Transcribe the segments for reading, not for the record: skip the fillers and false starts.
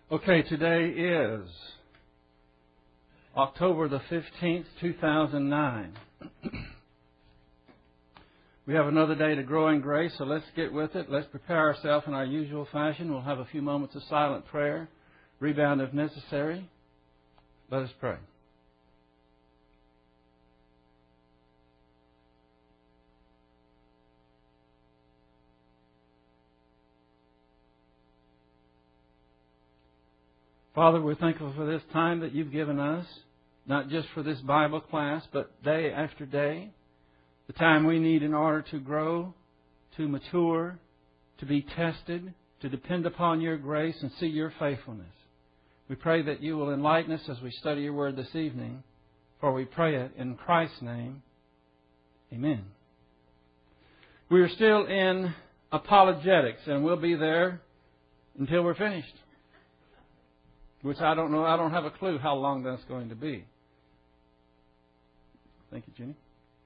Okay, today is October the 15th, 2009. We have another day to grow in grace, so let's get with it. Let's prepare ourselves in our usual fashion. We'll have a few moments of silent prayer, rebound if necessary. Let us pray. Father, we're thankful for this time that you've given us, not just for this Bible class, but day after day, the time we need in order to grow, to mature, to be tested, to depend upon your grace and see your faithfulness. We pray that you will enlighten us as we study your word this evening, for we pray it in Christ's name. Amen. We are still in apologetics, and we'll be there until we're finished. Which I don't know. I don't have a clue how long that's going to be. Thank you, Jenny.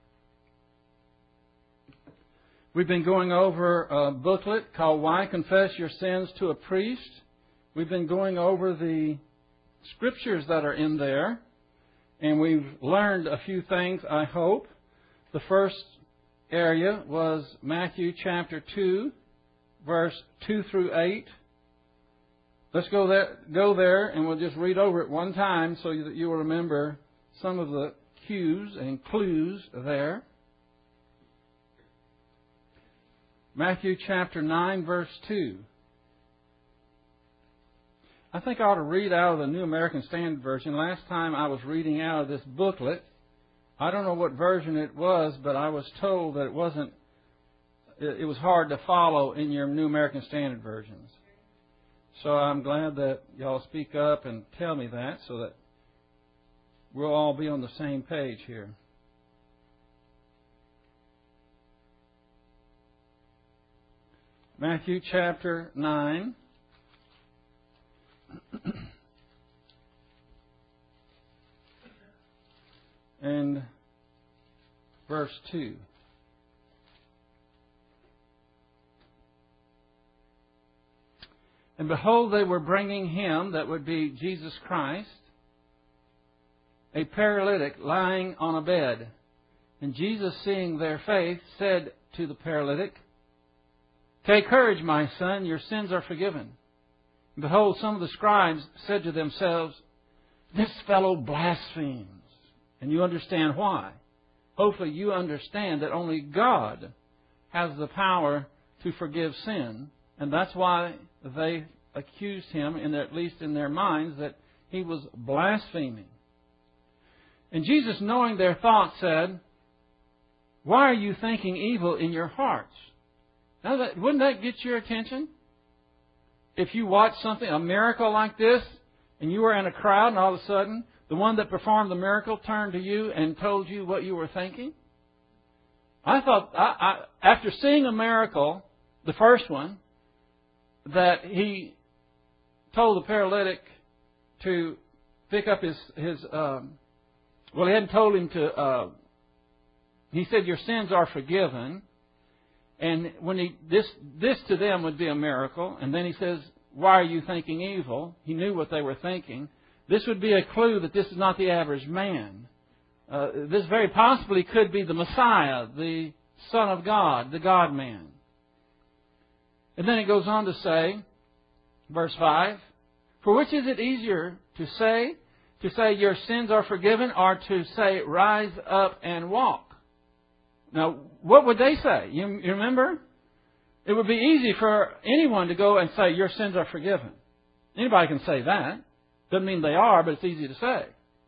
We've been going over a booklet called Why Confess Your Sins to a Priest. We've been going over the scriptures that are in there. And we've learned a few things, I hope. The first area was Matthew chapter 2, verse 2 through 8. Let's go there, and we'll just read over it one time so that you will remember some of the cues and clues there. Matthew chapter 9, verse 2. I think I ought to read out of the New American Standard Version. Last time I was reading out of this booklet. I don't know what version it was, but I was told that it was hard to follow in your New American Standard Versions. So I'm glad that y'all speak up and tell me that so that we'll all be on the same page here. Matthew chapter 9. And verse 2. And behold, they were bringing him, that would be Jesus Christ, a paralytic lying on a bed. And Jesus, seeing their faith, said to the paralytic, "Take courage, my son, your sins are forgiven." And behold, some of the scribes said to themselves, "This fellow blasphemes." And you understand why. Hopefully you understand that only God has the power to forgive sin. And that's why they accused him, at least in their minds, that he was blaspheming. And Jesus, knowing their thoughts, said, "Why are you thinking evil in your hearts?" Now, wouldn't that get your attention? If you watch something, a miracle like this, and you were in a crowd, and all of a sudden, the one that performed the miracle turned to you and told you what you were thinking? I thought, after seeing a miracle, the first one, that he told the paralytic to pick up his he hadn't told him to, he said, "Your sins are forgiven." And when this to them would be a miracle. And then he says, "Why are you thinking evil?" He knew what they were thinking. This would be a clue that this is not the average man. This very possibly could be the Messiah, the Son of God, the God-man. And then it goes on to say, verse 5, "For which is it easier to say your sins are forgiven, or to say rise up and walk?" Now, what would they say? You remember? It would be easy for anyone to go and say your sins are forgiven. Anybody can say that. Doesn't mean they are, but it's easy to say.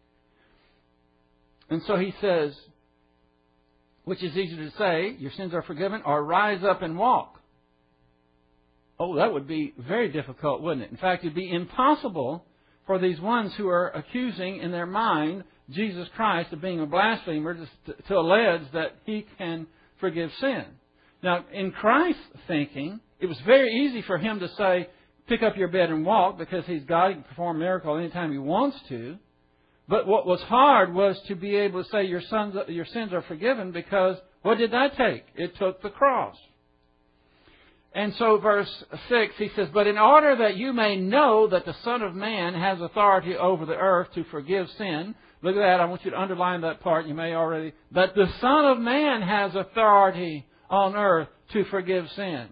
And so he says, which is easier to say, your sins are forgiven, or rise up and walk? Oh, that would be very difficult, wouldn't it? In fact, it would be impossible for these ones who are accusing in their mind Jesus Christ of being a blasphemer to allege that he can forgive sin. Now, in Christ's thinking, it was very easy for him to say, "Pick up your bed and walk," because he's God. He can perform a miracle anytime he wants to. But what was hard was to be able to say your sins are forgiven, because what did that take? It took the cross. And so verse 6, he says, but in order that you may know that the Son of Man has authority over the earth to forgive sin. Look at that. I want you to underline that part. You may already. That the Son of Man has authority on earth to forgive sin.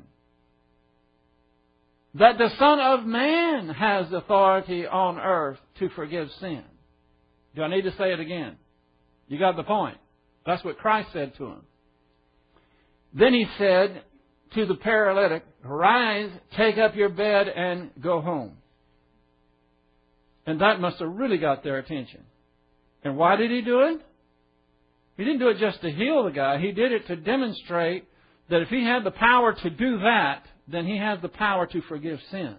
That the Son of Man has authority on earth to forgive sin. Do I need to say it again? You got the point. That's what Christ said to him. Then he said to the paralytic, rise, take up your bed, and go home. And that must have really got their attention. And why did he do it? He didn't do it just to heal the guy. He did it to demonstrate that if he had the power to do that, then he has the power to forgive sin.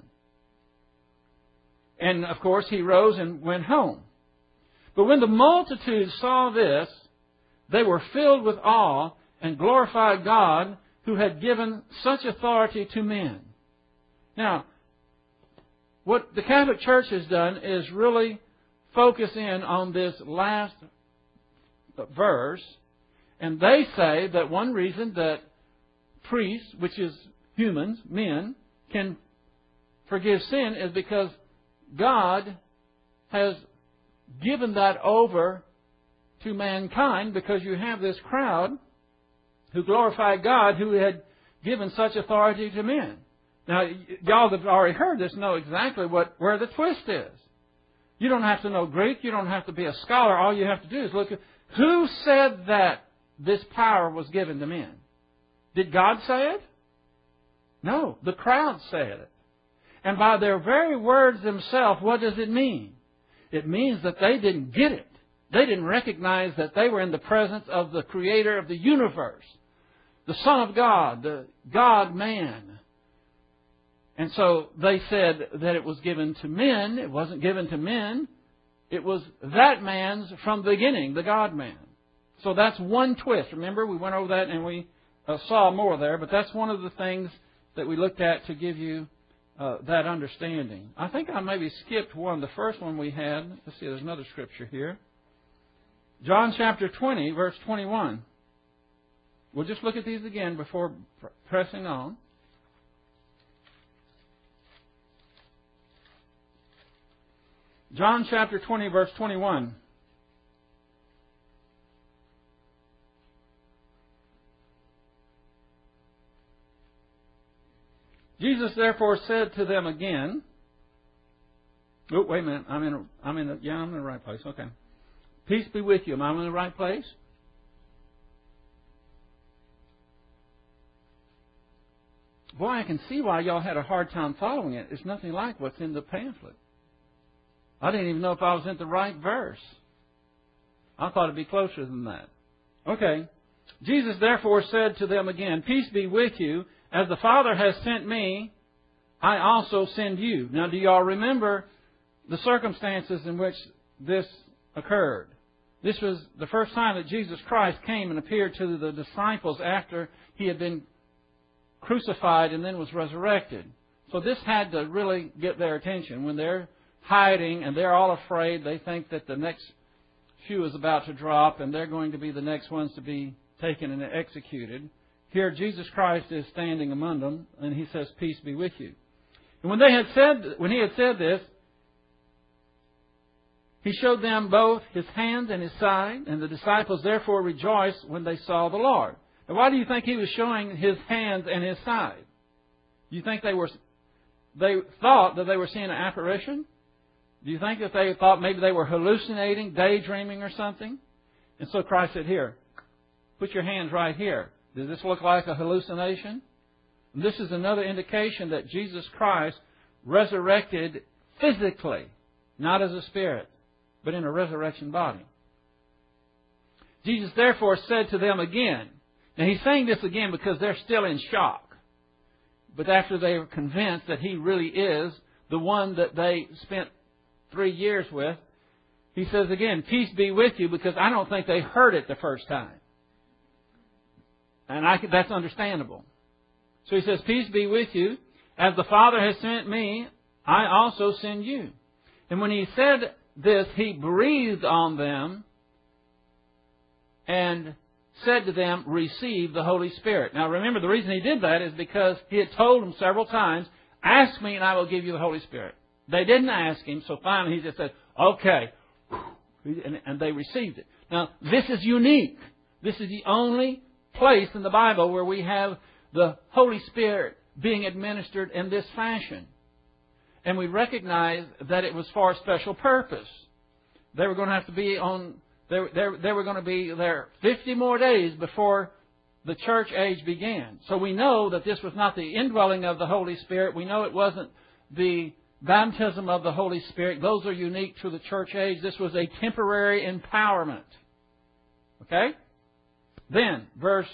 And, of course, he rose and went home. But when the multitude saw this, they were filled with awe and glorified God who had given such authority to men. Now, what the Catholic Church has done is really focus in on this last verse, and they say that one reason that priests, which is humans, men, can forgive sin is because God has given that over to mankind, because you have this crowd who glorified God who had given such authority to men. Now, y'all that have already heard this know exactly where the twist is. You don't have to know Greek. You don't have to be a scholar. All you have to do is look at who said that this power was given to men. Did God say it? No. The crowd said it. And by their very words themselves, what does it mean? It means that they didn't get it. They didn't recognize that they were in the presence of the Creator of the universe, the Son of God, the God-man. And so they said that it was given to men. It wasn't given to men. It was that man's from the beginning, the God-man. So that's one twist. Remember, we went over that and we saw more there, but that's one of the things that we looked at to give you that understanding. I think I maybe skipped one. The first one we had, let's see, there's another scripture here. John chapter 20, verse 21. We'll just look at these again before pressing on. John chapter 20, verse 21. Jesus therefore said to them again. Oh, wait a minute. I'm in the right place. Okay. Peace be with you. Am I in the right place? Boy, I can see why y'all had a hard time following it. It's nothing like what's in the pamphlet. I didn't even know if I was in the right verse. I thought it'd be closer than that. Okay. Jesus therefore said to them again, peace be with you. As the Father has sent me, I also send you. Now, do y'all remember the circumstances in which this occurred? This was the first time that Jesus Christ came and appeared to the disciples after He had been crucified and then was resurrected. So this had to really get their attention. When they're hiding and they're all afraid, they think that the next shoe is about to drop and they're going to be the next ones to be taken and executed. Here Jesus Christ is standing among them and He says, peace be with you. And when He had said this, He showed them both His hands and His side, and the disciples therefore rejoiced when they saw the Lord. And why do you think He was showing His hands and His side? Do you think they thought that they were seeing an apparition? Do you think that they thought maybe they were hallucinating, daydreaming or something? And so Christ said, here, put your hands right here. Does this look like a hallucination? And this is another indication that Jesus Christ resurrected physically, not as a spirit, but in a resurrection body. Jesus therefore said to them again. Now He's saying this again because they're still in shock. But after they were convinced that He really is the one that they spent 3 years with, He says again, peace be with you, because I don't think they heard it the first time. And that's understandable. So He says, peace be with you. As the Father has sent me, I also send you. And when He said this, He breathed on them and said to them, receive the Holy Spirit. Now remember, the reason he did that is because he had told them several times, ask me and I will give you the Holy Spirit. They didn't ask him, so finally he just said, okay. And they received it. Now, this is unique. This is the only place in the Bible where we have the Holy Spirit being administered in this fashion. And we recognize that it was for a special purpose. They were going to have to be on... They were going to be there 50 more days before the church age began. So we know that this was not the indwelling of the Holy Spirit. We know it wasn't the baptism of the Holy Spirit. Those are unique to the church age. This was a temporary empowerment. Okay? Then, verse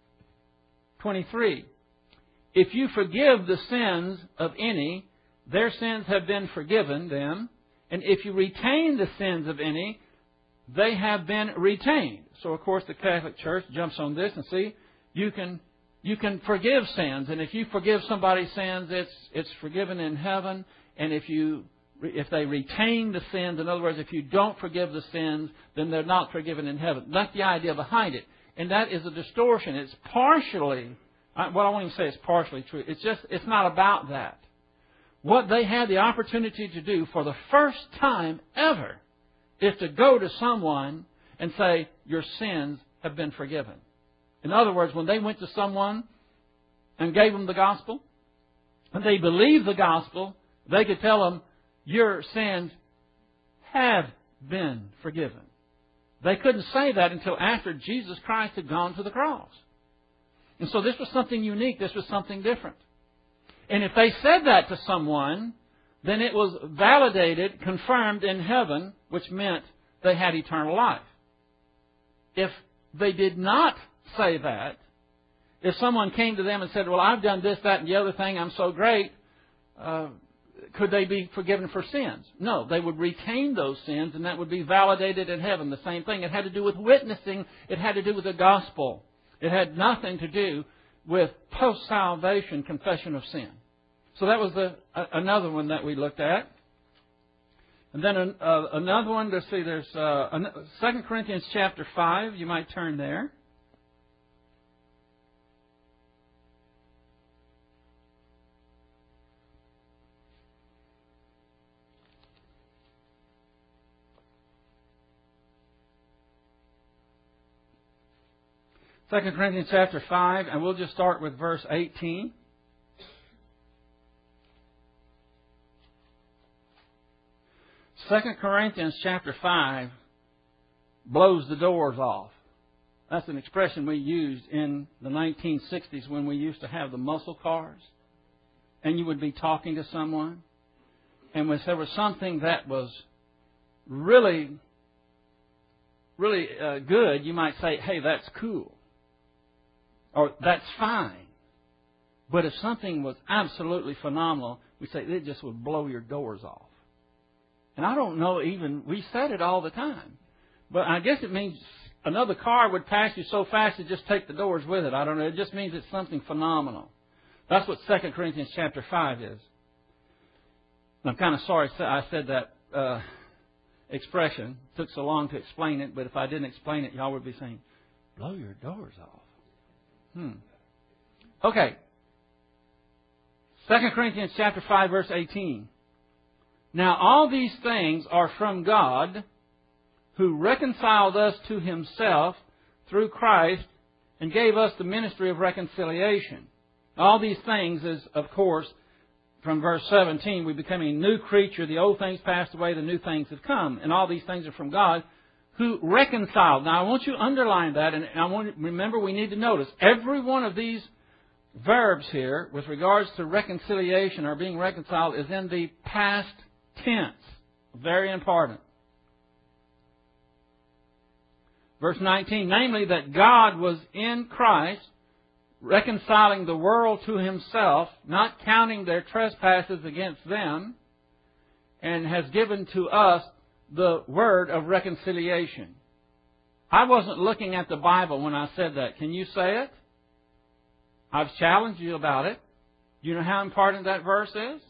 23. If you forgive the sins of any, their sins have been forgiven them. And if you retain the sins of any, they have been retained. So, of course, the Catholic Church jumps on this and see, you can forgive sins. And if you forgive somebody's sins, it's forgiven in heaven. And if they retain the sins, in other words, if you don't forgive the sins, then they're not forgiven in heaven. That's the idea behind it. And that is a distortion. It's partially, well, I won't even say it's partially true. It's not about that. What they had the opportunity to do for the first time ever is to go to someone and say, your sins have been forgiven. In other words, when they went to someone and gave them the gospel, and they believed the gospel, they could tell them, your sins have been forgiven. They couldn't say that until after Jesus Christ had gone to the cross. And so this was something unique. This was something different. And if they said that to someone, then it was validated, confirmed in heaven, which meant they had eternal life. If they did not say that, if someone came to them and said, well, I've done this, that, and the other thing, I'm so great, could they be forgiven for sins? No, they would retain those sins, and that would be validated in heaven. The same thing. It had to do with witnessing. It had to do with the gospel. It had nothing to do with post-salvation confession of sin. So that was another one that we looked at. And then another one, let's see, there's 2 Corinthians chapter 5. You might turn there. Second Corinthians chapter 5, and we'll just start with verse 18. Second Corinthians chapter 5 blows the doors off. That's an expression we used in the 1960s when we used to have the muscle cars. And you would be talking to someone. And if there was something that was really, really good, you might say, hey, that's cool. Or that's fine. But if something was absolutely phenomenal, we'd say it just would blow your doors off. And I don't know even, we said it all the time. But I guess it means another car would pass you so fast it'd just take the doors with it. I don't know. It just means it's something phenomenal. That's what 2 Corinthians chapter 5 is. And I'm kind of sorry I said that expression. It took so long to explain it, but if I didn't explain it, y'all would be saying, blow your doors off. Okay. 2 Corinthians chapter 5, verse 18. Now all these things are from God, who reconciled us to Himself through Christ and gave us the ministry of reconciliation. All these things is, of course, from verse 17, we become a new creature. The old things passed away, the new things have come. And all these things are from God, who reconciled. Now I want you to underline that, and I want you to remember we need to notice every one of these verbs here with regards to reconciliation or being reconciled is in the past tense. Very important. Verse 19, namely that God was in Christ, reconciling the world to Himself, not counting their trespasses against them, and has given to us the word of reconciliation. I wasn't looking at the Bible when I said that. Can you say it? I've challenged you about it. Do you know how important that verse is?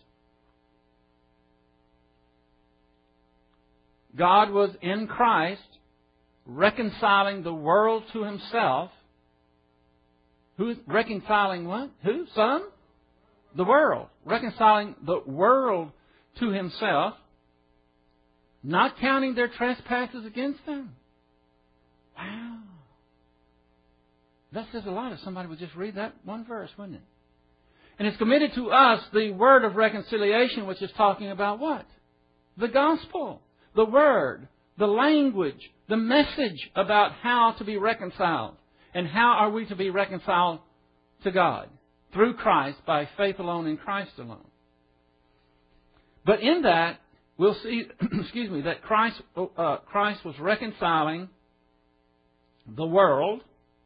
God was in Christ, reconciling the world to Himself. Who's reconciling what? Who? Son? The world. Reconciling the world to Himself, not counting their trespasses against them. Wow. That says a lot if somebody would just read that one verse, wouldn't it? And it's committed to us the word of reconciliation, which is talking about what? The gospel. The word. The language. The message about how to be reconciled. And how are we to be reconciled to God? Through Christ, by faith alone in Christ alone. But in that, we'll see, that Christ was reconciling the world.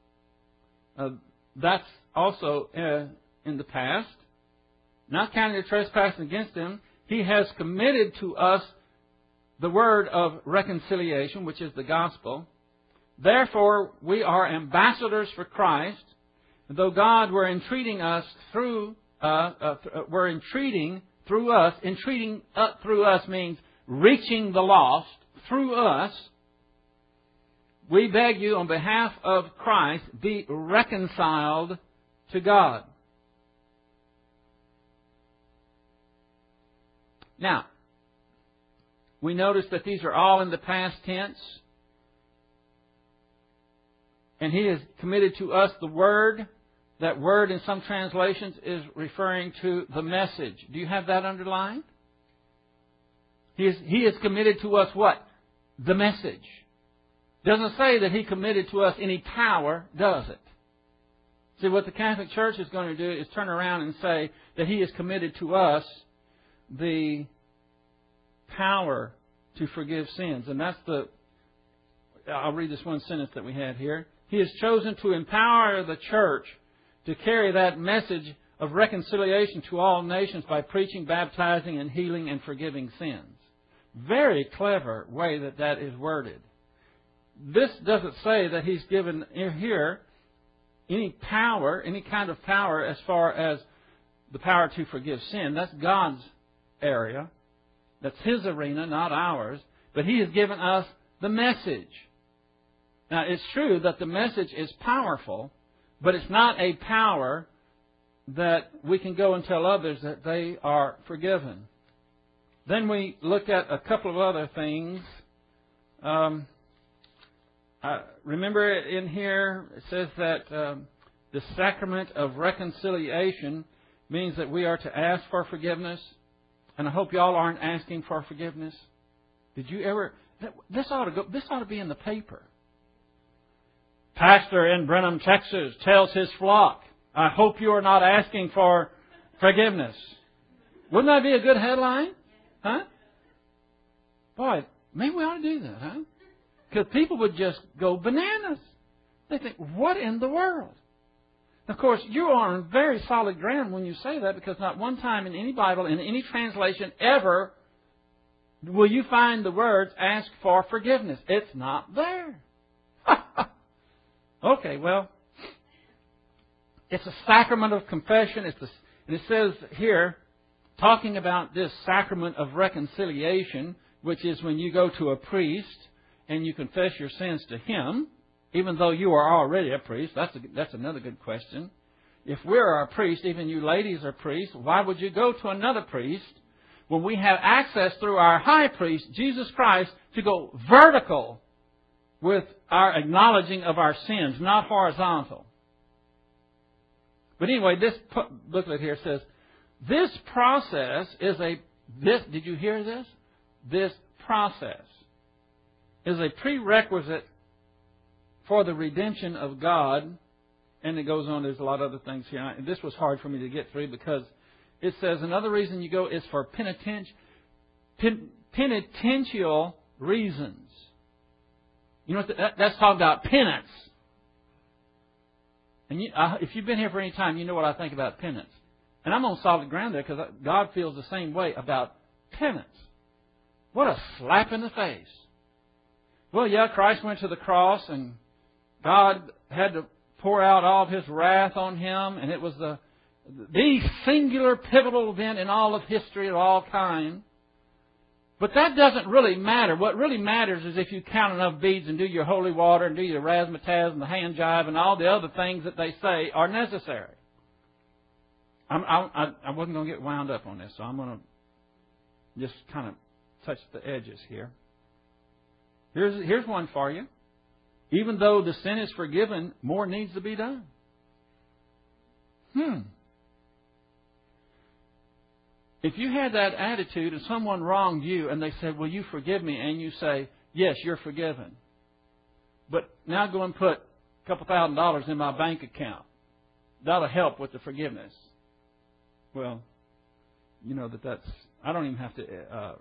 That's also in the past. Not counting the trespass against Him, He has committed to us the word of reconciliation, which is the gospel. Therefore, we are ambassadors for Christ. Though God were entreating us through entreating through us means reaching the lost through us. We beg you on behalf of Christ, be reconciled to God. Now, we notice that these are all in the past tense. And He has committed to us the Word. That word in some translations is referring to the message. Do you have that underlined? He has committed to us what? The message. Doesn't say that He committed to us any power, does it? See, what the Catholic Church is going to do is turn around and say that He has committed to us the power to forgive sins. And that's I'll read this one sentence that we had here. He has chosen to empower the church to carry that message of reconciliation to all nations by preaching, baptizing, and healing and forgiving sins. Very clever way that is worded. This doesn't say that He's given here any power, any kind of power as far as the power to forgive sin. That's God's area. That's His arena, not ours. But He has given us the message. Now, it's true that the message is powerful, but it's not a power that we can go and tell others that they are forgiven. Then we look at a couple of other things. Remember in here, it says that the sacrament of reconciliation means that we are to ask for forgiveness. And I hope y'all aren't asking for forgiveness. Did you ever? This ought to be in the paper. Pastor in Brenham, Texas, tells his flock, I hope you are not asking for forgiveness. Wouldn't that be a good headline? Huh? Boy, maybe we ought to do that, huh? Because people would just go bananas. They think, what in the world? Of course, you are on very solid ground when you say that, because not one time in any Bible, in any translation ever, will you find the words, ask for forgiveness. It's not there. Okay, well, it's a sacrament of confession. And it says here, talking about this sacrament of reconciliation, which is when you go to a priest and you confess your sins to him, even though you are already a priest. That's another good question. If we're a priest, even you ladies are priests, why would you go to another priest when we have access through our high priest, Jesus Christ, to go vertical with our acknowledging of our sins, not horizontal? But anyway, this booklet here says, this process is did you hear this? This process is a prerequisite for the redemption of God. And it goes on, there's a lot of other things here. This was hard for me to get through because it says another reason you go is for penitential reasons. You know, that's talking about penance. And if you've been here for any time, you know what I think about penance. And I'm on solid ground there because God feels the same way about penance. What a slap in the face. Well, yeah, Christ went to the cross and God had to pour out all of His wrath on Him. And it was the singular pivotal event in all of history of all time. But that doesn't really matter. What really matters is if you count enough beads and do your holy water and do your razzmatazz and the hand jive and all the other things that they say are necessary. I wasn't going to get wound up on this, so I'm going to just kind of touch the edges here. Here's one for you. Even though the sin is forgiven, more needs to be done. If you had that attitude and someone wronged you and they said, will you forgive me? And you say, yes, you're forgiven. But now go and put a couple $1,000 in my bank account. That'll help with the forgiveness. Well, you know that's... I don't even have to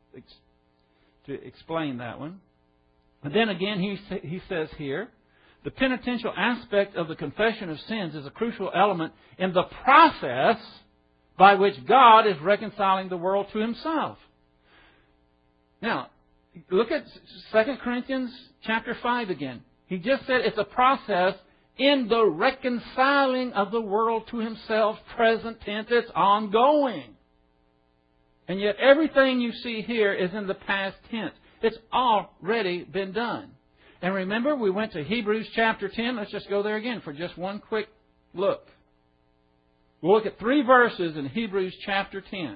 explain that one. But then again, he says here, the penitential aspect of the confession of sins is a crucial element in the process by which God is reconciling the world to Himself. Now, look at 2 Corinthians chapter 5 again. He just said it's a process in the reconciling of the world to Himself, present tense. It's ongoing. And yet everything you see here is in the past tense. It's already been done. And remember, we went to Hebrews chapter 10. Let's just go there again for just one quick look. We'll look at 3 verses in Hebrews chapter 10.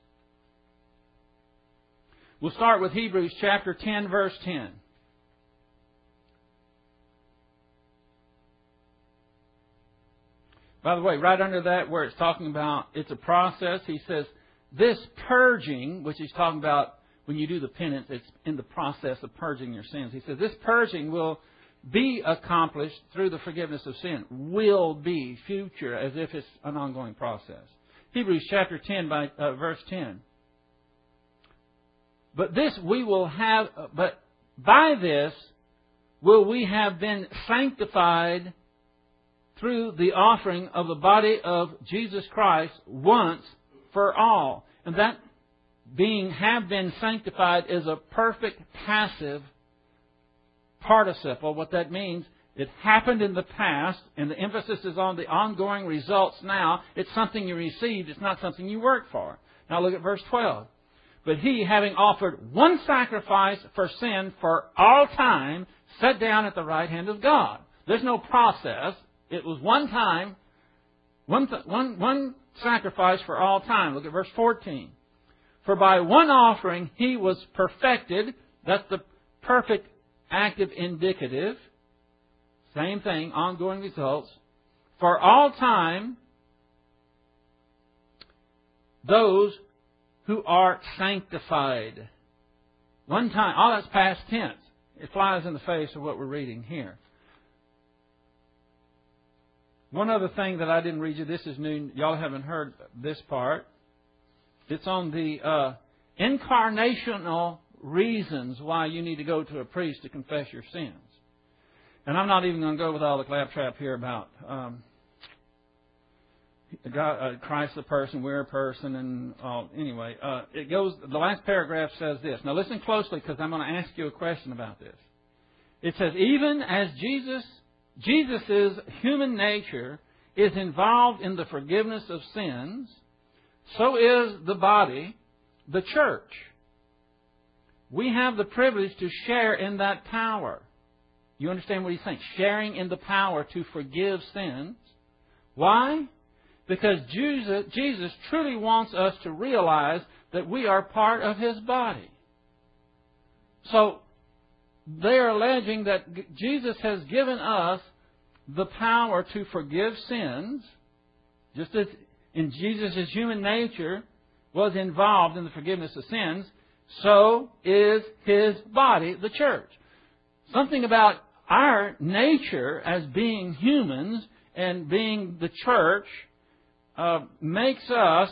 We'll start with Hebrews chapter 10, verse 10. By the way, right under that where it's talking about it's a process, he says, this purging, which he's talking about when you do the penance, it's in the process of purging your sins. He says, this purging will be accomplished through the forgiveness of sin. Will be, future, as if it's an ongoing process. Hebrews chapter 10, verse 10. But by this will we have been sanctified through the offering of the body of Jesus Christ once for all. And that have been sanctified is a perfect passive participle. What that means, it happened in the past, and the emphasis is on the ongoing results now. It's something you received. It's not something you work for. Now look at verse 12. But He, having offered one sacrifice for sin for all time, sat down at the right hand of God. There's no process. It was one time, one sacrifice for all time. Look at verse 14. For by one offering He was perfected. That's the perfect active indicative. Same thing, ongoing results. For all time, those who are sanctified. One time. Oh, that's past tense. It flies in the face of what we're reading here. One other thing that I didn't read you, this is new. Y'all haven't heard this part. It's on the incarnational reasons why you need to go to a priest to confess your sins. And I'm not even going to go with all the claptrap here about Christ the person, we're a person, and anyway, it goes. The last paragraph says this. Now listen closely, because I'm going to ask you a question about this. It says, even as Jesus' human nature is involved in the forgiveness of sins, so is the body, the church. We have the privilege to share in that power. You understand what he's saying? Sharing in the power to forgive sins. Why? Because Jesus truly wants us to realize that we are part of His body. So they are alleging that Jesus has given us the power to forgive sins, just as in Jesus' human nature was involved in the forgiveness of sins, so is His body, the church. Something about our nature as being humans and being the church makes us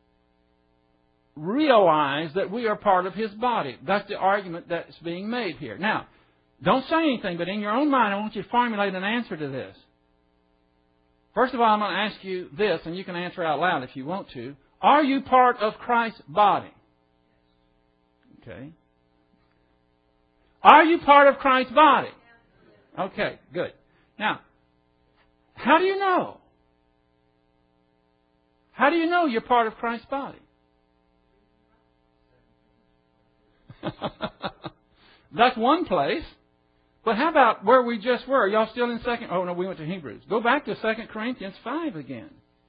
realize that we are part of His body. That's the argument that's being made here. Now, don't say anything, but in your own mind, I want you to formulate an answer to this. First of all, I'm going to ask you this, and you can answer out loud if you want to. Are you part of Christ's body? Okay. Are you part of Christ's body? Okay, good. Now, how do you know? How do you know you're part of Christ's body? That's one place. But how about where we just were? Y'all still in second? Oh, no, we went to Hebrews. Go back to 2 Corinthians 5 again.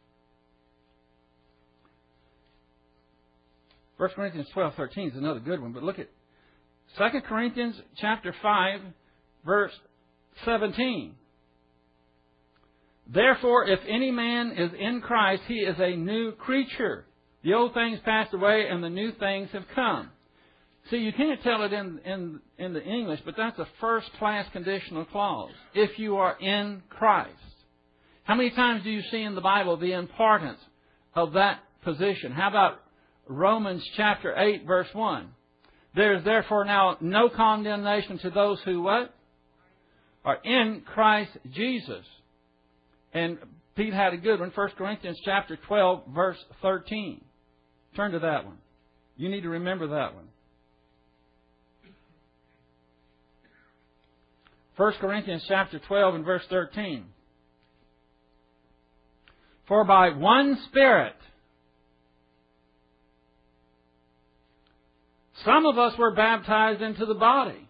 1 Corinthians 12:13 is another good one. But look at 2 Corinthians chapter 5, verse 17. Therefore, if any man is in Christ, he is a new creature. The old things passed away and the new things have come. See, you can't tell it in the English, but that's a first-class conditional clause. If you are in Christ. How many times do you see in the Bible the importance of that position? How about Romans chapter 8, verse 1? There is therefore now no condemnation to those who what? Are in Christ Jesus. And Pete had a good one, 1 Corinthians chapter 12, verse 13. Turn to that one. You need to remember that one. 1 Corinthians chapter 12 and verse 13. For by one Spirit, some of us were baptized into the body.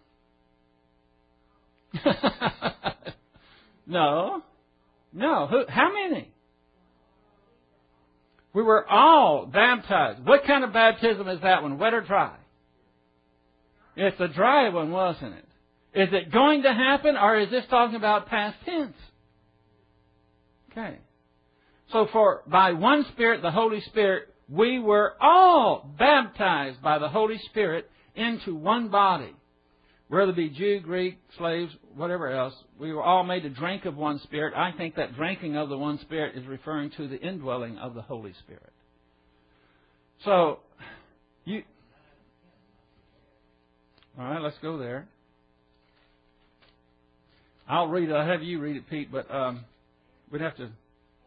No. How many? We were all baptized. What kind of baptism is that one? Wet or dry? It's a dry one, wasn't it? Is it going to happen, or is this talking about past tense? Okay. So by one Spirit, the Holy Spirit, we were all baptized by the Holy Spirit into one body. Whether it be Jew, Greek, slaves, whatever else, we were all made to drink of one Spirit. I think that drinking of the one Spirit is referring to the indwelling of the Holy Spirit. So, all right, let's go there. I'll have you read it, Pete, but we'd have to.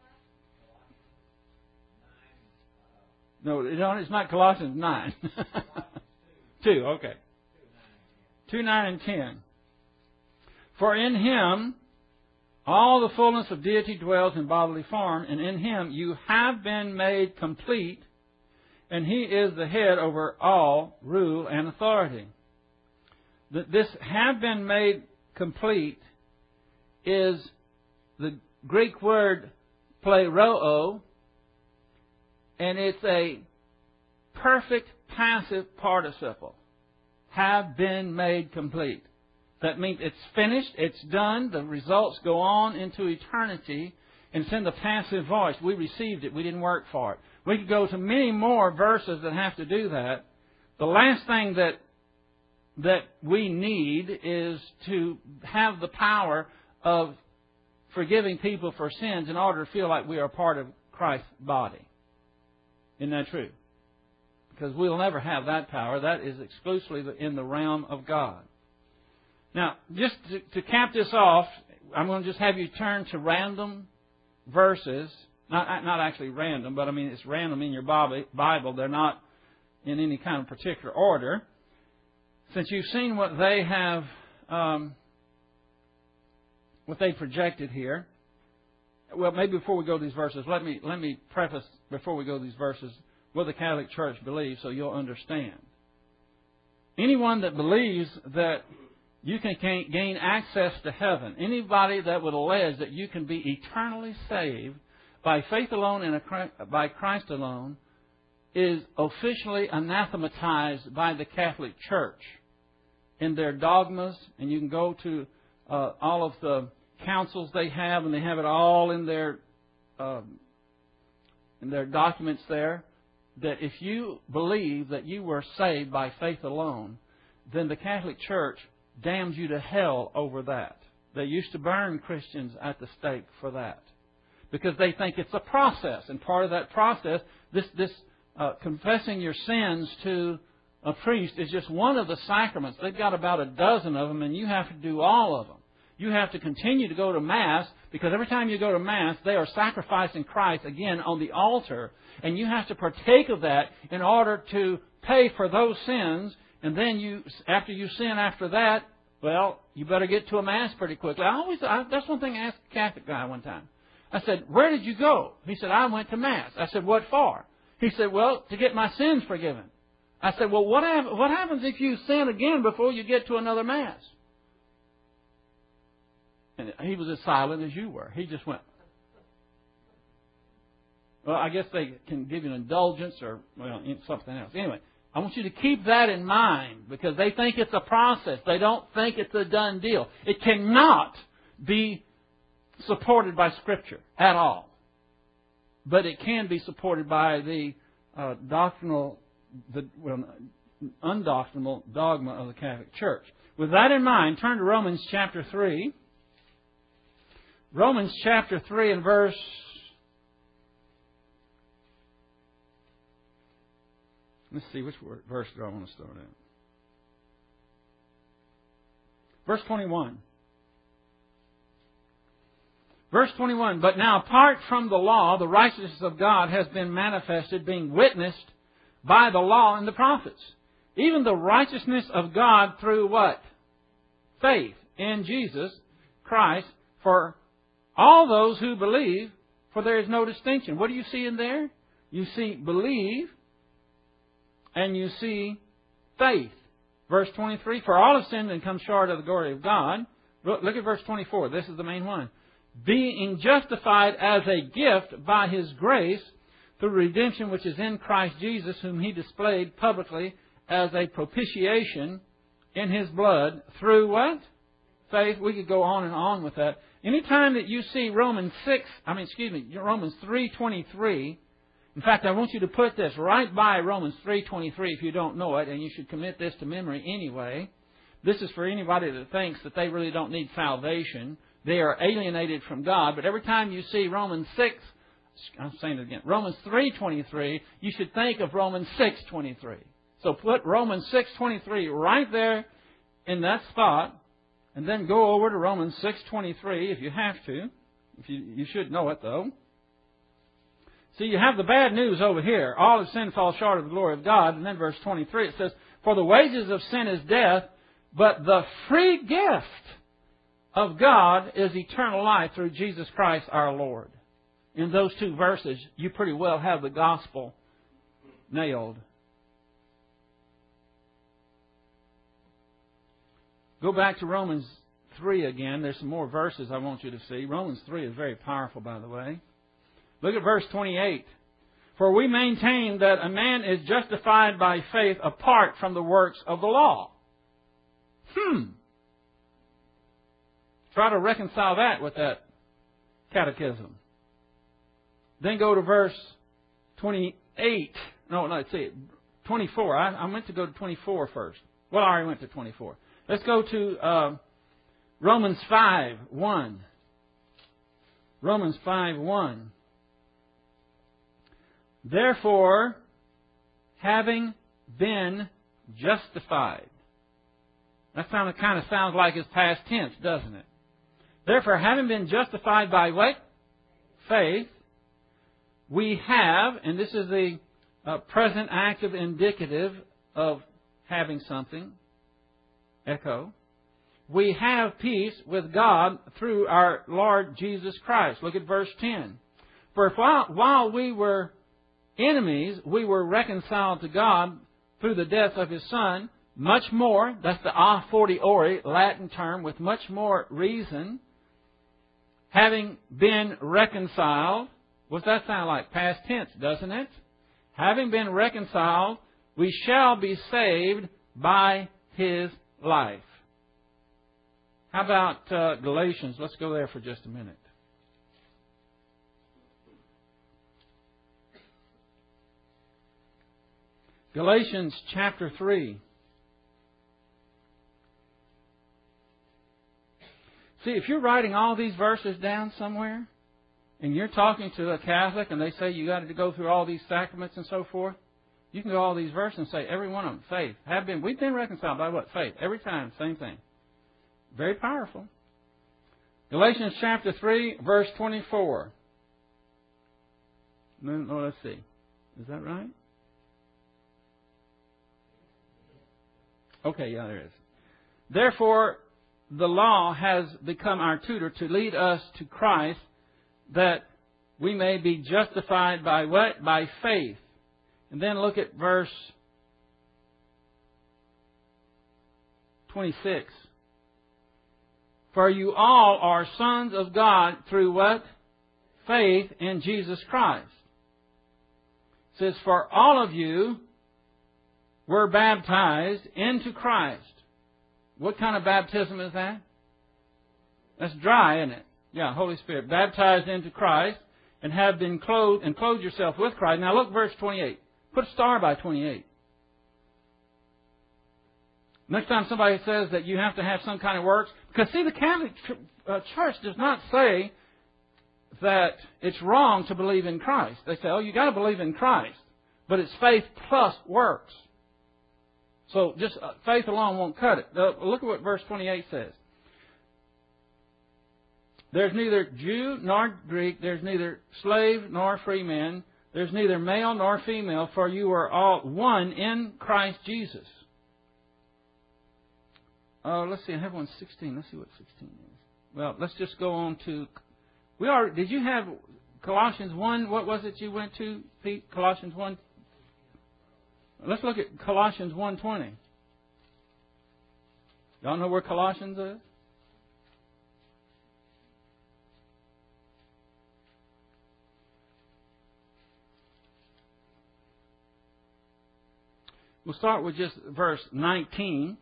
No, it's not Colossians 9. 2, okay. 2, 9, and 10. For in Him all the fullness of deity dwells in bodily form, and in Him you have been made complete, and He is the head over all rule and authority. This have been made complete is the Greek word pleroo, and it's a perfect passive participle. Have been made complete. That means it's finished, it's done, the results go on into eternity, and it's in the passive voice. We received it, we didn't work for it. We could go to many more verses that have to do that. The last thing that we need is to have the power of forgiving people for sins in order to feel like we are part of Christ's body. Isn't that true? Because we'll never have that power. That is exclusively in the realm of God. Now, just to cap this off, I'm going to just have you turn to random verses. Not actually random, but I mean it's random in your Bible. They're not in any kind of particular order. Since you've seen what they have, what they projected here. Well, maybe before we go to these verses, let me preface before we go to these verses what the Catholic Church believes, so you'll understand. Anyone that believes that you can gain access to heaven, anybody that would allege that you can be eternally saved by faith alone and by Christ alone, is officially anathematized by the Catholic Church in their dogmas, and you can go to all of the councils they have, and they have it all in their documents there, that if you believe that you were saved by faith alone, then the Catholic Church damns you to hell over that. They used to burn Christians at the stake for that, because they think it's a process, and part of that process, this confessing your sins to a priest is just one of the sacraments. They've got about a dozen of them, and you have to do all of them. You have to continue to go to Mass, because every time you go to Mass, they are sacrificing Christ again on the altar, and you have to partake of that in order to pay for those sins. And then after you sin after that, well, you better get to a Mass pretty quickly. That's one thing I asked a Catholic guy one time. I said, "Where did you go?" He said, "I went to Mass." I said, "What for?" He said, "Well, to get my sins forgiven." I said, well, what happens if you sin again before you get to another Mass? And he was as silent as you were. He just went, well, I guess they can give you an indulgence or, well, something else. Anyway, I want you to keep that in mind because they think it's a process. They don't think it's a done deal. It cannot be supported by Scripture at all. But it can be supported by the undoctrinal dogma of the Catholic Church. With that in mind, turn to Romans chapter 3. Romans chapter 3 and verse... Let's see, which verse do I want to start at? Verse 21. Verse 21, but now apart from the law, the righteousness of God has been manifested, being witnessed by the law and the prophets. Even the righteousness of God through what? Faith in Jesus Christ for all those who believe, for there is no distinction. What do you see in there? You see believe and you see faith. Verse 23, for all have sinned and come short of the glory of God. Look at verse 24. This is the main one. Being justified as a gift by His grace through redemption which is in Christ Jesus, whom He displayed publicly as a propitiation in His blood through what? Faith. We could go on and on with that. Anytime that you see Romans 3:23, in fact, I want you to put this right by Romans 3:23 if you don't know it, and you should commit this to memory anyway. This is for anybody that thinks that they really don't need salvation. They are alienated from God. But every time you see Romans 3:23, you should think of Romans 6:23. So put Romans 6:23 right there in that spot, and then go over to Romans 6:23 if you have to. You should know it, though. See, you have the bad news over here. All have sinned and fall short of the glory of God. And then verse 23, it says, for the wages of sin is death, but the free gift of God is eternal life through Jesus Christ our Lord. In those two verses, you pretty well have the gospel nailed. Go back to Romans 3 again. There's some more verses I want you to see. Romans 3 is very powerful, by the way. Look at verse 28. For we maintain that a man is justified by faith apart from the works of the law. Try to reconcile that with that catechism. Then go to verse 28. No, let's see. 24. I meant to go to 24 first. Well, I already went to 24. Let's go to Romans 5:1. Romans 5:1. Therefore, having been justified. That kind of sounds like it's past tense, doesn't it? Therefore, having been justified by what? Faith. We have, and this is the present active indicative of having something. Echo. We have peace with God through our Lord Jesus Christ. Look at verse 10. For while we were enemies, we were reconciled to God through the death of His Son. Much more, that's the a fortiori Latin term, with much more reason. Having been reconciled, what's that sound like? Past tense, doesn't it? Having been reconciled, we shall be saved by His life. How about Galatians? Let's go there for just a minute. Galatians chapter 3. See, if you're writing all these verses down somewhere, and you're talking to a Catholic, and they say you got to go through all these sacraments and so forth, you can go all these verses and say, every one of them, faith. We've been reconciled by what? Faith. Every time, same thing. Very powerful. Galatians chapter 3, verse 24. No, let's see. Is that right? Okay, yeah, there is. Therefore, the law has become our tutor to lead us to Christ, that we may be justified by what? By faith. And then look at verse 26. For you all are sons of God through what? Faith in Jesus Christ. It says, for all of you were baptized into Christ. What kind of baptism is that? That's dry, isn't it? Yeah, Holy Spirit. Baptized into Christ and have been clothed and clothed yourself with Christ. Now look, verse 28. Put a star by 28. Next time somebody says that you have to have some kind of works, because see, the Catholic Church does not say that it's wrong to believe in Christ. They say, oh, you got to believe in Christ, but it's faith plus works. So just faith alone won't cut it. Look at what verse 28 says. There's neither Jew nor Greek, there's neither slave nor free man, there's neither male nor female, for you are all one in Christ Jesus. Let's see, I have one 16. Let's see what 16 is. Well, let's just go on to... Did you have Colossians 1? What was it you went to, Pete? Colossians 1? Let's look at Colossians 1:20. Y'all know where Colossians is? We'll start with just verse 19.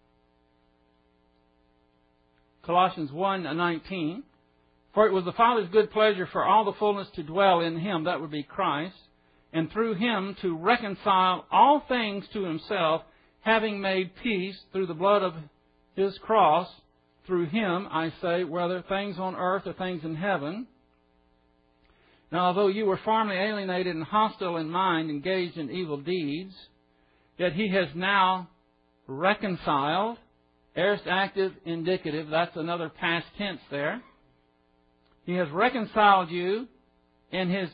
Colossians 1:19. For it was the Father's good pleasure for all the fullness to dwell in Him, that would be Christ, and through Him to reconcile all things to Himself, having made peace through the blood of His cross. Through Him, I say, whether things on earth or things in heaven. Now, although you were formerly alienated and hostile in mind, engaged in evil deeds, yet He has now reconciled. Aorist active indicative, that's another past tense there. He has reconciled you in His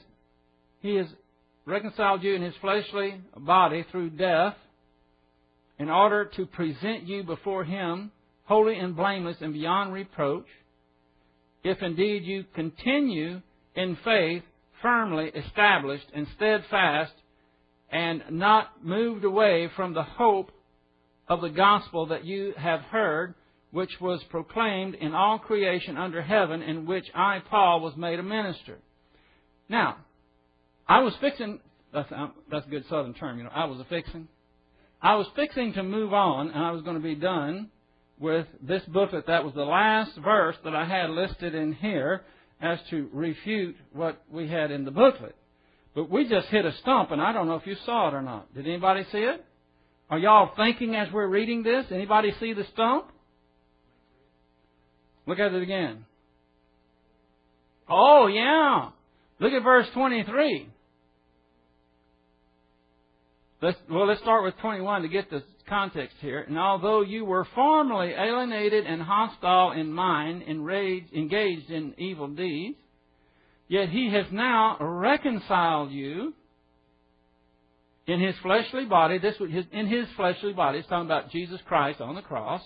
fleshly body through death in order to present you before Him holy and blameless and beyond reproach, if indeed you continue in faith firmly established and steadfast and not moved away from the hope of the gospel that you have heard, which was proclaimed in all creation under heaven, in which I, Paul, was made a minister. Now, I was fixing, that's a good southern term, I was fixing to move on, and I was going to be done with this booklet. That was the last verse that I had listed in here as to refute what we had in the booklet. But we just hit a stump, and I don't know if you saw it or not. Did anybody see it? Are y'all thinking as we're reading this? Anybody see the stump? Look at it again. Oh, yeah. Look at verse 23. Let's start with 21 to get the context here. And although you were formerly alienated and hostile in mind, engaged in evil deeds, yet He has now reconciled you in His fleshly body. In His fleshly body, it's talking about Jesus Christ on the cross,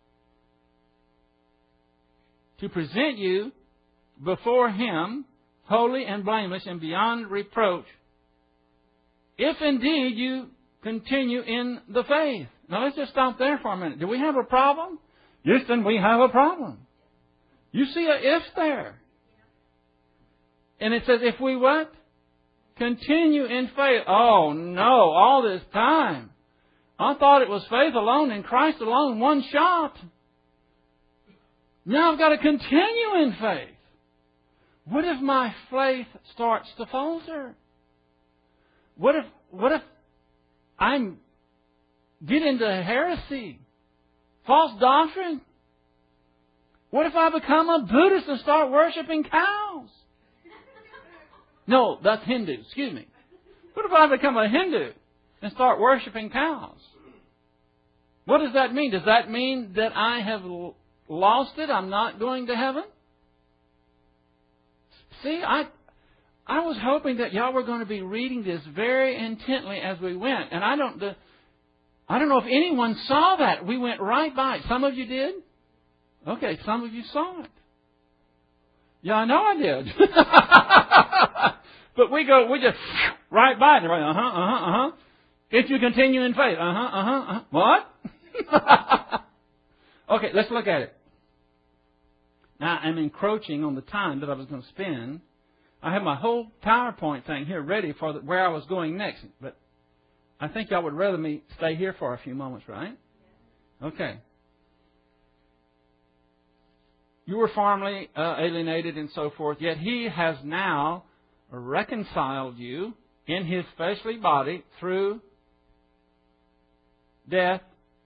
to present you before Him holy and blameless and beyond reproach, if indeed you continue in the faith. Now let's just stop there for a minute. Do we have a problem? Yes, then we have a problem. You see a if there. And it says, if we what? Continue in faith. Oh no, all this time. I thought it was faith alone in Christ alone, one shot. Now I've got to continue in faith. What if my faith starts to falter? What if I get into heresy, false doctrine? What if I become a Buddhist and start worshiping cows? No, that's Hindu. Excuse me. What if I become a Hindu and start worshiping cows? What does that mean? Does that mean that I have lost it? I'm not going to heaven? See, I was hoping that y'all were going to be reading this very intently as we went. And I don't know if anyone saw that. We went right by it. Some of you did? Okay, some of you saw it. Yeah, I know I did. But we just right by it. If you continue in faith. What? Okay, let's look at it. Now, I'm encroaching on the time that I was going to spend. I have my whole PowerPoint thing here ready for where I was going next. But I think y'all would rather me stay here for a few moments, right? Okay. You were formerly alienated and so forth, yet He has now reconciled you in His fleshly body through death.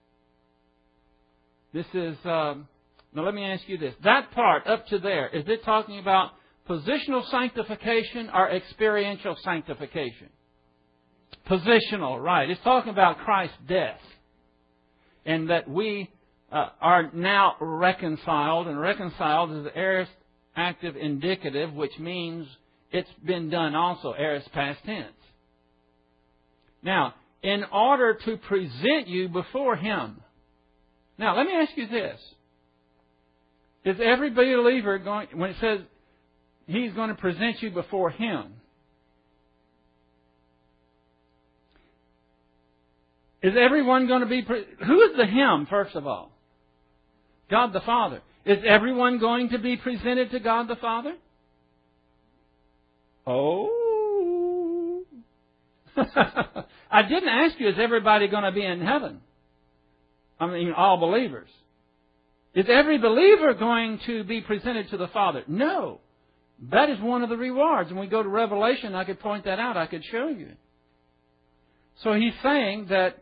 This is... Now let me ask you this. That part up to there, is it talking about positional sanctification or experiential sanctification? Positional, right. It's talking about Christ's death. And that we are now reconciled. And reconciled is the aorist active indicative, which means it's been done also, aorist past tense. Now, in order to present you before Him. Now, let me ask you this. Is every believer going, when it says He's going to present you before Him, is everyone going to be, who is the Him, first of all? God the Father. Is everyone going to be presented to God the Father? Oh. I didn't ask you, is everybody going to be in heaven? I mean, all believers. Is every believer going to be presented to the Father? No. That is one of the rewards. When we go to Revelation, I could point that out. I could show you. So He's saying that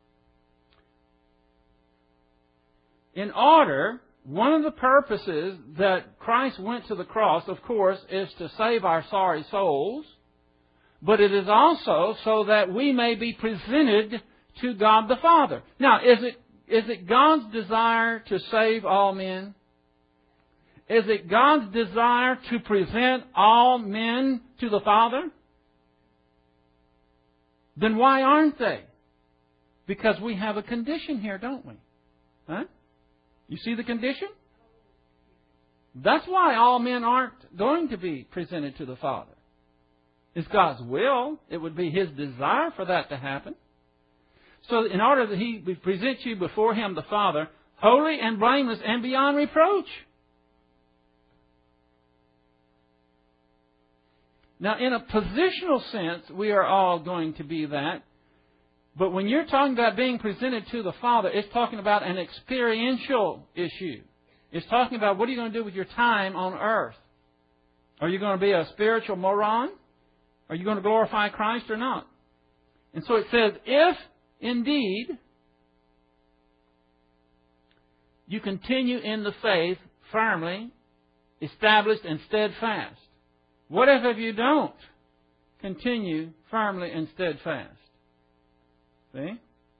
in order, one of the purposes that Christ went to the cross, of course, is to save our sorry souls. But it is also so that we may be presented to God the Father. Now, is it God's desire to save all men? Is it God's desire to present all men to the Father? Then why aren't they? Because we have a condition here, don't we? Huh? You see the condition? That's why all men aren't going to be presented to the Father. It's God's will. It would be His desire for that to happen. So in order that He present you before Him, the Father, holy and blameless and beyond reproach. Now, in a positional sense, we are all going to be that. But when you're talking about being presented to the Father, it's talking about an experiential issue. It's talking about what are you going to do with your time on earth? Are you going to be a spiritual moron? Are you going to glorify Christ or not? And so it says, if indeed you continue in the faith firmly, established and steadfast. What if you don't continue firmly and steadfast? See?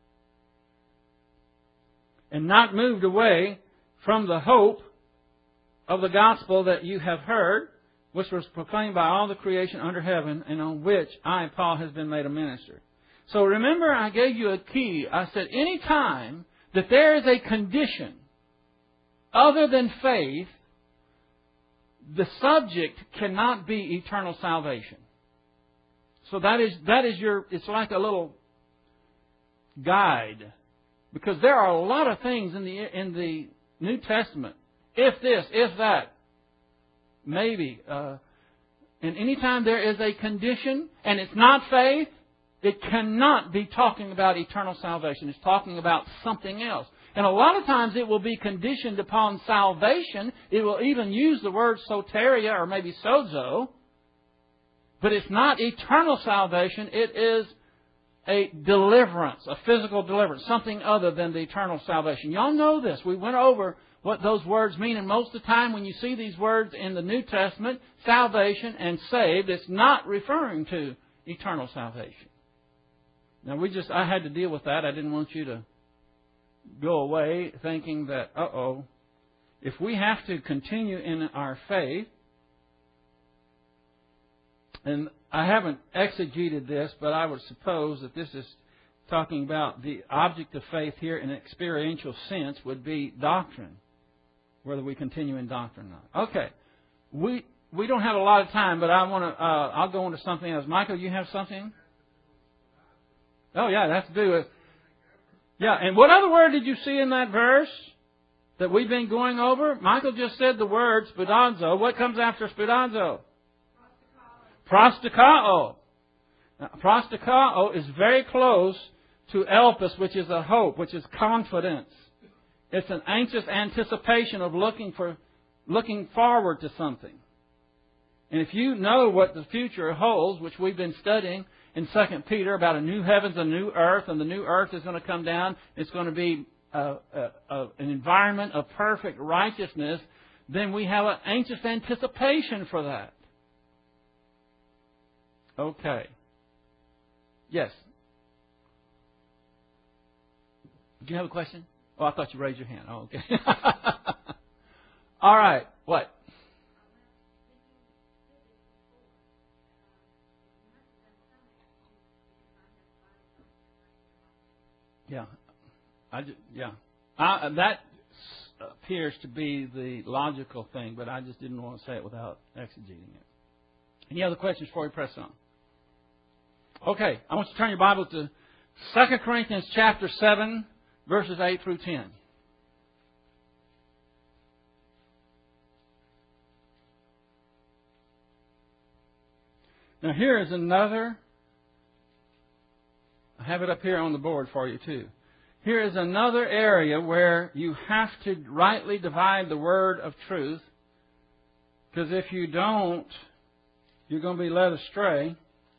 And not moved away from the hope of the gospel that you have heard, which was proclaimed by all the creation under heaven, and on which I, Paul, has been made a minister. So remember, I gave you a key. I said, any time that there is a condition other than faith, the subject cannot be eternal salvation. So that is your, it's like a little guide. Because there are a lot of things in the New Testament. If this, if that, maybe. And anytime there is a condition and it's not faith, it cannot be talking about eternal salvation. It's talking about something else. And a lot of times it will be conditioned upon salvation. It will even use the word soteria or maybe sozo. But it's not eternal salvation. It is a deliverance, a physical deliverance, something other than the eternal salvation. Y'all know this. We went over what those words mean. And most of the time when you see these words in the New Testament, salvation and saved, it's not referring to eternal salvation. Now I had to deal with that. I didn't want you to go away thinking that, if we have to continue in our faith, and I haven't exegeted this, but I would suppose that this is talking about the object of faith here in an experiential sense would be doctrine, whether we continue in doctrine or not. Okay, we don't have a lot of time, but I'll go on to something else. Michael, you have something? Oh yeah, that's to do with. Yeah, and what other word did you see in that verse? that we've been going over? Michael just said the word spoudazo. What comes after spoudazo? Prostakao. Now, prostakao is very close to elpis, which is a hope, which is confidence. It's an anxious anticipation of looking forward to something. And if you know what the future holds, which we've been studying in 2 Peter about a new heavens and a new earth, and the new earth is going to come down, it's going to be an environment of perfect righteousness, then we have an anxious anticipation for that. Okay. Yes. Do you have a question? Oh, I thought you raised your hand. Oh, okay. All right. What? Yeah. That appears to be the logical thing, but I just didn't want to say it without exegeting it. Any other questions before we press on? Okay. I want you to turn your Bible to 2 Corinthians chapter 7, verses 8 through 10. Now here is another, I have it up here on the board for you too. Here is another area where you have to rightly divide the word of truth, because if you don't, you're going to be led astray.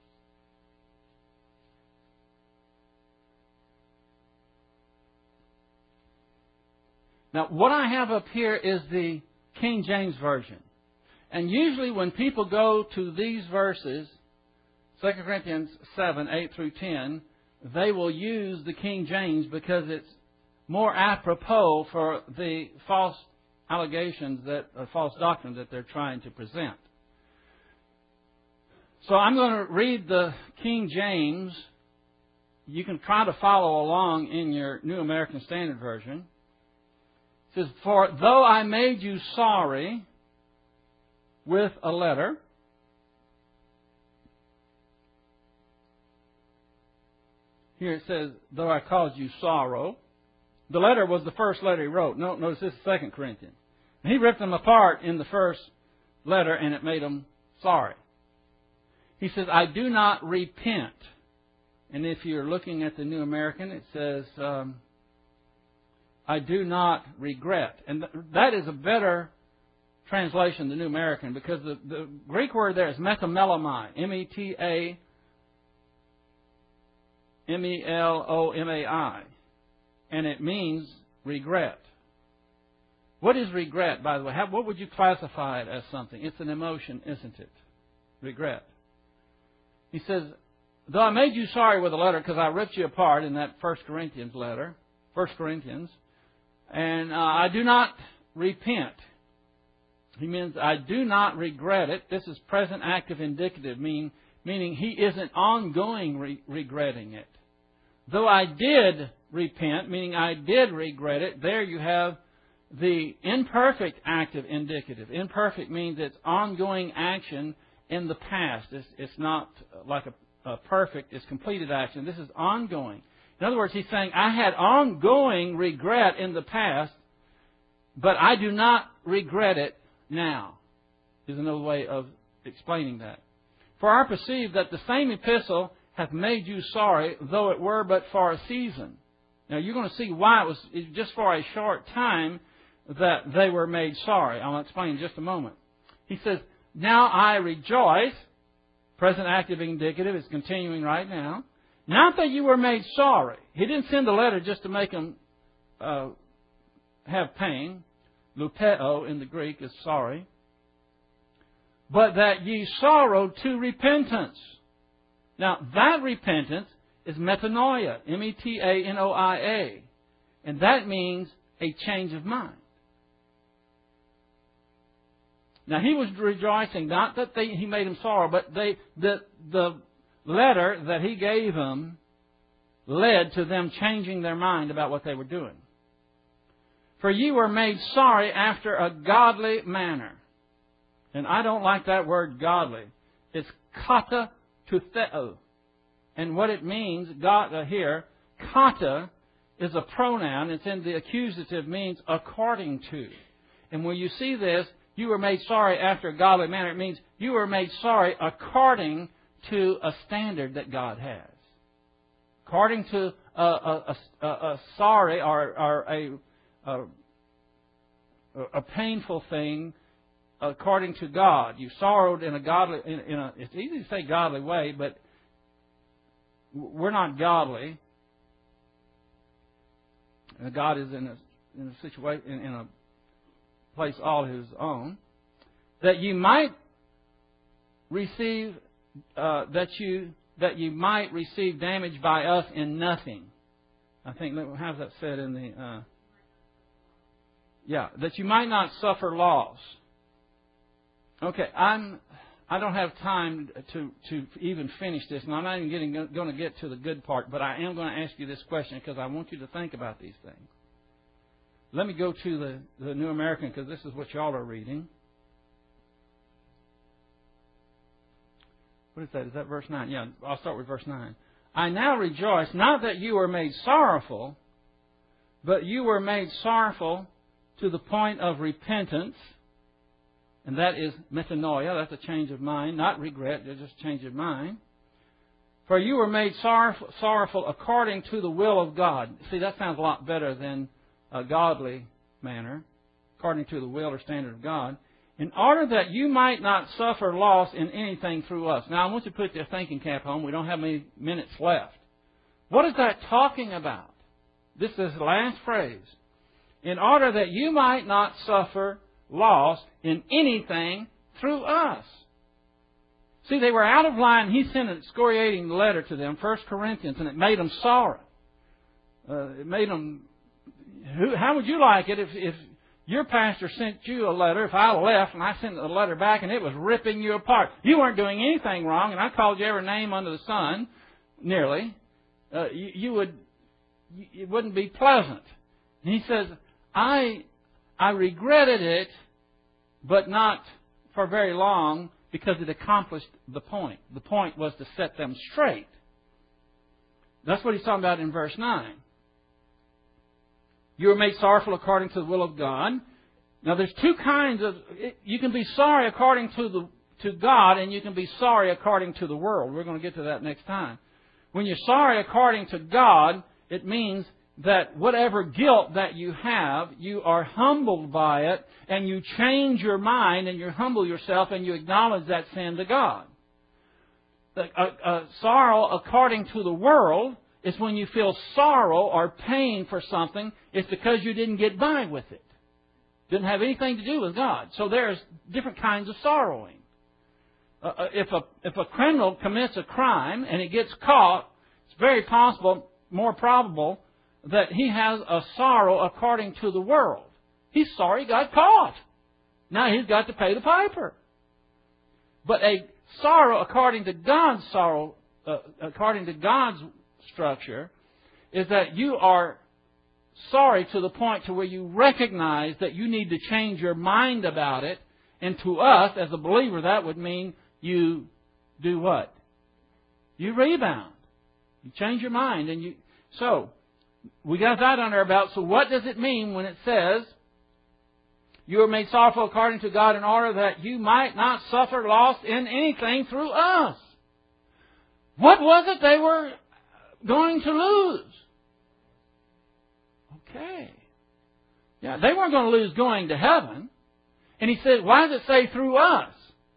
Now, what I have up here is the King James Version. And usually when people go to these verses, 2 Corinthians 7, 8 through 10, they will use the King James because it's more apropos for the false allegations or false doctrines that they're trying to present. So I'm going to read the King James. You can try to follow along in your New American Standard Version. It says, "For though I made you sorry with a letter," here it says, "though I caused you sorrow." The letter was the first letter he wrote. Notice this is 2 Corinthians. He ripped them apart in the first letter and it made them sorry. He says, "I do not repent." And if you're looking at the New American, it says, "I do not regret." And that is a better translation, the New American, because the Greek word there is metamelomai, M-E-T-A-M-E-L-O-M-A-I. And it means regret. What is regret, by the way? What would you classify it as something? It's an emotion, isn't it? Regret. He says, "Though I made you sorry with a letter," because I ripped you apart in that 1 Corinthians letter, 1 Corinthians, and I do not repent. He means I do not regret it. This is present active indicative, meaning he isn't ongoing regretting it. Though I did repent, meaning I did regret it, there you have the imperfect active indicative. Imperfect means it's ongoing action in the past. It's not like a perfect, it's completed action. This is ongoing. In other words, he's saying, I had ongoing regret in the past, but I do not regret it now, is another way of explaining that. "For I perceive that the same epistle hath made you sorry, though it were but for a season." Now you're going to see why it was just for a short time that they were made sorry. I'll explain in just a moment. He says, "Now I rejoice." Present active indicative is continuing right now. "Not that you were made sorry." He didn't send the letter just to make them have pain. Lupeo in the Greek is sorry. "But that ye sorrowed to repentance." Now, that repentance is metanoia, M-E-T-A-N-O-I-A. And that means a change of mind. Now, he was rejoicing, not that he made them sorrow, but the letter that he gave them led to them changing their mind about what they were doing. "For ye were made sorry after a godly manner." And I don't like that word godly. It's kata to theo. And what it means, here, kata, is a pronoun. It's in the accusative, means according to. And when you see this, you were made sorry after a godly manner, it means you were made sorry according to a standard that God has. According to a sorry or a painful thing, according to God. You sorrowed in a godly, it's easy to say godly way, but we're not godly. God is in a situation, in a place all His own, that you might receive that you might receive damage by us in nothing. I think, how's that said in the that you might not suffer loss. Okay, I don't have time to even finish this, and I'm not even going to get to the good part, but I am going to ask you this question because I want you to think about these things. Let me go to the New American because this is what y'all are reading. What is that? Is that verse 9? Yeah, I'll start with verse 9. I now rejoice, not that you were made sorrowful, but you were made sorrowful to the point of repentance. And that is metanoia. That's a change of mind. Not regret, just a change of mind. For you were made sorrowful according to the will of God. See, that sounds a lot better than a godly manner. According to the will or standard of God. In order that you might not suffer loss in anything through us. Now, I want you to put your thinking cap on. We don't have many minutes left. What is that talking about? This is the last phrase. In order that you might not suffer loss in anything through us. See, they were out of line. He sent a excoriating letter to them, 1 Corinthians, and it made them sorry. It made them... How would you like it if your pastor sent you a letter, if I left and I sent the letter back and it was ripping you apart? You weren't doing anything wrong, and I called you every name under the sun, nearly. It wouldn't be pleasant. And he says, I regretted it, but not for very long, because it accomplished the point. The point was to set them straight. That's what he's talking about in verse 9. You were made sorrowful according to the will of God. Now there's two kinds of... You can be sorry according to God, and you can be sorry according to the world. We're going to get to that next time. When you're sorry according to God, it means that whatever guilt that you have, you are humbled by it, and you change your mind, and you humble yourself, and you acknowledge that sin to God. Sorrow according to the world is when you feel sorrow or pain for something. It's because you didn't get by with it. Didn't have anything to do with God. So there's different kinds of sorrowing. If a criminal commits a crime and he gets caught, it's very possible, more probable, that he has a sorrow according to the world. He's sorry he got caught. Now he's got to pay the piper. But a sorrow according to God's according to God's structure, is that you are sorry to the point to where you recognize that you need to change your mind about it. And to us, as a believer, that would mean you do what? You rebound. You change your mind. So, we got that under our belt. So what does it mean when it says, you are made sorrowful according to God in order that you might not suffer loss in anything through us? What was it they were going to lose? Okay. Yeah, they weren't going to lose going to heaven. And he said, why does it say through us?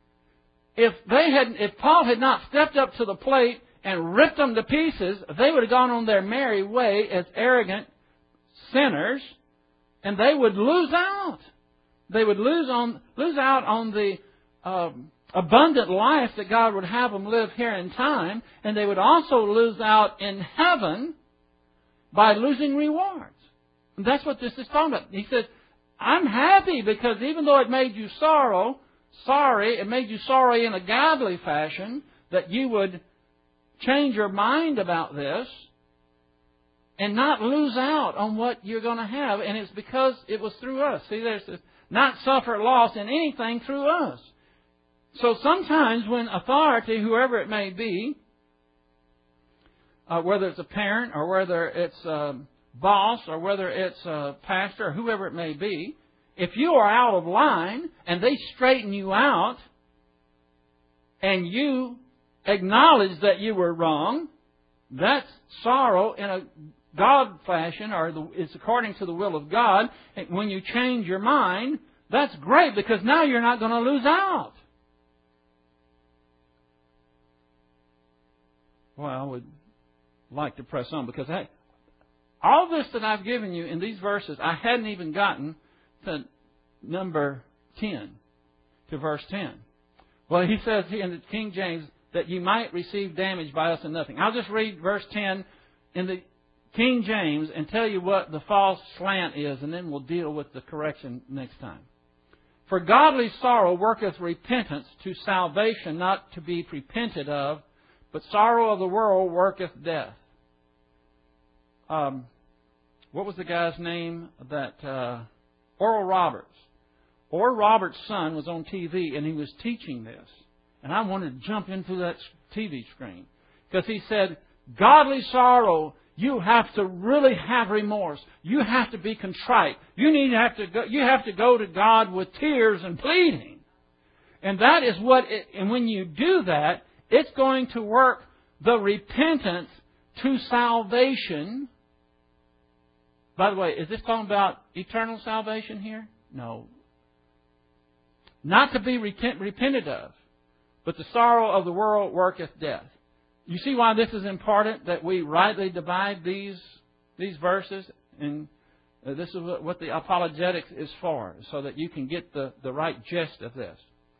If Paul had not stepped up to the plate and ripped them to pieces, they would have gone on their merry way as arrogant sinners, and they would lose out. They would lose out on the abundant life that God would have them live here in time, and they would also lose out in heaven by losing rewards. And that's what this is talking about. He says, I'm happy because even though it made you sorry, it made you sorry in a godly fashion, that you would change your mind about this and not lose out on what you're going to have. And it's because it was through us. See, there's this, not suffer loss in anything through us. So sometimes when authority, whoever it may be, whether it's a parent or whether it's boss or whether it's a pastor or whoever it may be, if you are out of line and they straighten you out and you acknowledge that you were wrong, that's sorrow in a God fashion, or it's according to the will of God. And when you change your mind, that's great, because now you're not going to lose out. Well, I would like to press on, because all this that I've given you in these verses, I hadn't even gotten to number 10, to verse 10. Well, he says here in the King James that you might receive damage by us and nothing. I'll just read verse 10 in the King James and tell you what the false slant is, and then we'll deal with the correction next time. For godly sorrow worketh repentance to salvation, not to be repented of, but sorrow of the world worketh death. What was the guy's name? Oral Roberts. Oral Roberts' son was on TV, and he was teaching this. And I wanted to jump into that TV screen, because he said, godly sorrow, you have to really have remorse. You have to be contrite. You have to go to God with tears and pleading. And that is and when you do that, it's going to work the repentance to salvation. By the way, is this talking about eternal salvation here? No. Not to be repented of, but the sorrow of the world worketh death. You see why this is important, that we rightly divide these verses? And this is what the apologetics is for, so that you can get the right gist of this.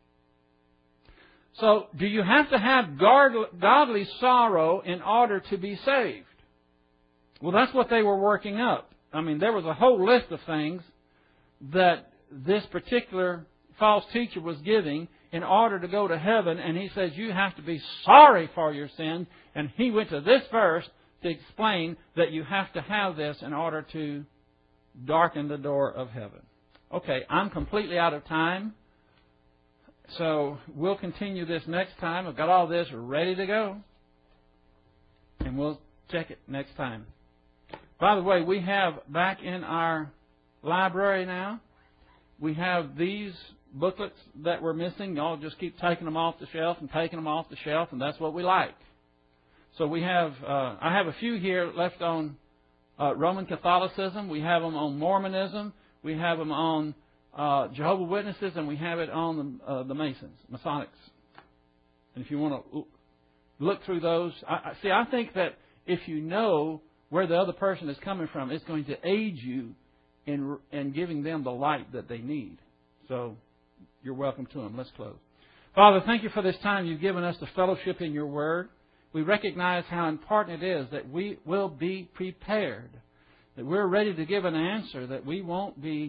So, do you have to have godly sorrow in order to be saved? Well, that's what they were working up. I mean, there was a whole list of things that this particular false teacher was giving in order to go to heaven, and he says you have to be sorry for your sins. And he went to this verse to explain that you have to have this in order to darken the door of heaven. Okay, I'm completely out of time, so we'll continue this next time. I've got all this ready to go, and we'll check it next time. By the way, we have back in our library now, we have these booklets that were missing. Y'all just keep taking them off the shelf and taking them off the shelf, and that's what we like. So we have, I have a few here left on Roman Catholicism. We have them on Mormonism. We have them on Jehovah's Witnesses, and we have it on the Masonics. And if you want to look through those, I think that if you know where the other person is coming from, it's going to aid you in giving them the light that they need. So you're welcome to them. Let's close. Father, thank you for this time you've given us to fellowship in your word. We recognize how important it is that we will be prepared, that we're ready to give an answer, that we won't be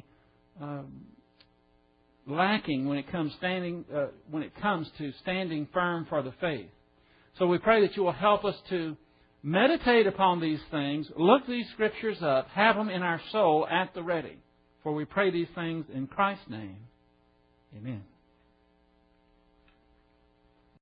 lacking when it comes to standing firm for the faith. So we pray that you will help us to meditate upon these things, look these scriptures up, have them in our soul at the ready. For we pray these things in Christ's name. Amen.